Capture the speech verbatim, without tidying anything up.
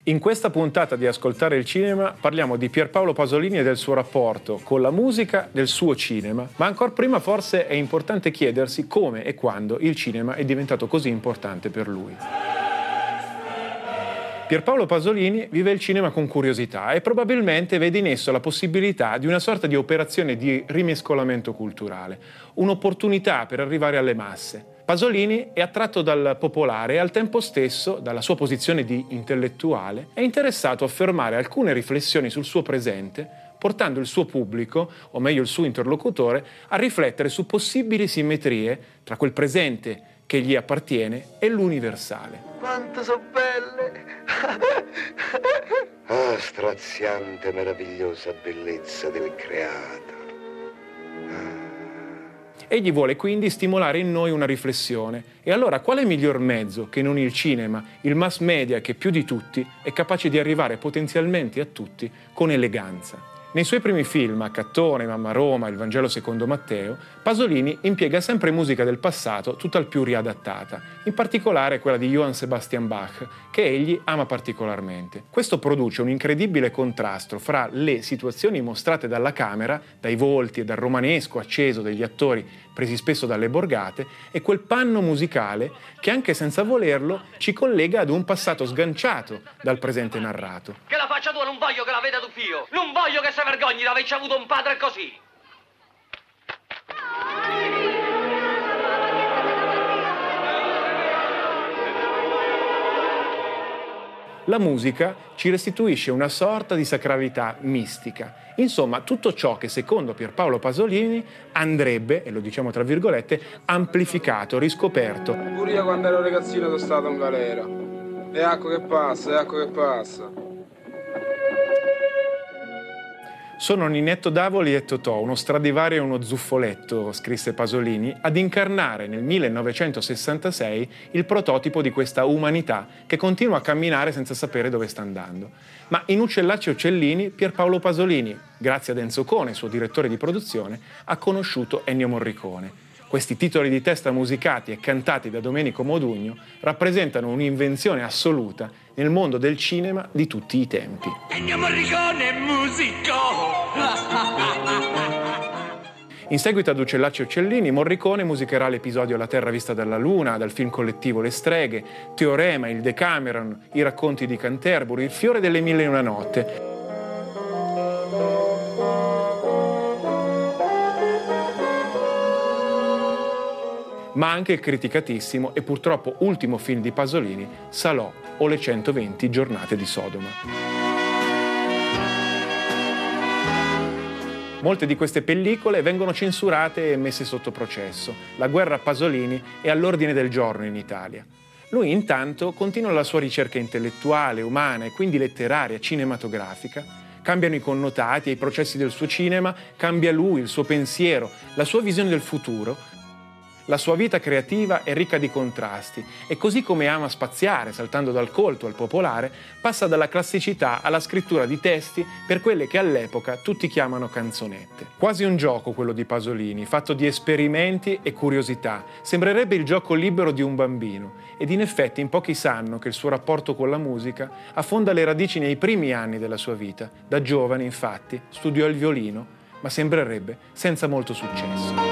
In questa puntata di Ascoltare il Cinema parliamo di Pierpaolo Pasolini e del suo rapporto con la musica del suo cinema, ma ancora prima forse è importante chiedersi come e quando il cinema è diventato così importante per lui. Pierpaolo Pasolini vive il cinema con curiosità e probabilmente vede in esso la possibilità di una sorta di operazione di rimescolamento culturale, un'opportunità per arrivare alle masse. Pasolini è attratto dal popolare e al tempo stesso, dalla sua posizione di intellettuale, è interessato a affermare alcune riflessioni sul suo presente, portando il suo pubblico, o meglio il suo interlocutore, a riflettere su possibili simmetrie tra quel presente che gli appartiene e l'universale. Quanto sono belle! Ah, straziante, meravigliosa bellezza del creato. Egli vuole quindi stimolare in noi una riflessione. E allora quale miglior mezzo che non il cinema, il mass media che più di tutti è capace di arrivare potenzialmente a tutti con eleganza? Nei suoi primi film, Accattone, Mamma Roma, Il Vangelo secondo Matteo, Pasolini impiega sempre musica del passato tutt'al più riadattata, in particolare quella di Johann Sebastian Bach, che egli ama particolarmente. Questo produce un incredibile contrasto fra le situazioni mostrate dalla camera, dai volti e dal romanesco acceso degli attori presi spesso dalle borgate, e quel panno musicale che anche senza volerlo ci collega ad un passato sganciato dal presente narrato. Che la faccia tua non voglio che la veda tu figlio, non voglio che si vergogni di averci avuto un padre così. La musica ci restituisce una sorta di sacralità mistica. Insomma, tutto ciò che secondo Pierpaolo Pasolini andrebbe, e lo diciamo tra virgolette, amplificato, riscoperto. Pure io quando ero ragazzino sono stato in galera. E ecco che passa, e ecco che passa. Sono Ninetto Davoli e Totò, uno Stradivario e uno zuffoletto, scrisse Pasolini, ad incarnare nel millenovecentosessantasei il prototipo di questa umanità che continua a camminare senza sapere dove sta andando. Ma in Uccellacci e Uccellini, Pierpaolo Pasolini, grazie ad Enzo Cone, suo direttore di produzione, ha conosciuto Ennio Morricone. Questi titoli di testa musicati e cantati da Domenico Modugno rappresentano un'invenzione assoluta nel mondo del cinema di tutti i tempi. Ennio Morricone musico! In seguito ad Uccellacci e Uccellini, Morricone musicherà l'episodio La Terra vista dalla Luna, dal film collettivo Le Streghe, Teorema, il Decameron, i racconti di Canterbury, Il fiore delle mille e una notte. Ma anche il criticatissimo e purtroppo ultimo film di Pasolini, Salò o le centoventi giornate di Sodoma. Molte di queste pellicole vengono censurate e messe sotto processo. La guerra a Pasolini è all'ordine del giorno in Italia. Lui intanto continua la sua ricerca intellettuale, umana e quindi letteraria, cinematografica. Cambiano i connotati e i processi del suo cinema, cambia lui, il suo pensiero, la sua visione del futuro. La sua vita creativa è ricca di contrasti e così come ama spaziare, saltando dal colto al popolare, passa dalla classicità alla scrittura di testi per quelle che all'epoca tutti chiamano canzonette. Quasi un gioco quello di Pasolini, fatto di esperimenti e curiosità. Sembrerebbe il gioco libero di un bambino ed in effetti in pochi sanno che il suo rapporto con la musica affonda le radici nei primi anni della sua vita. Da giovane, infatti, studiò il violino, ma sembrerebbe senza molto successo.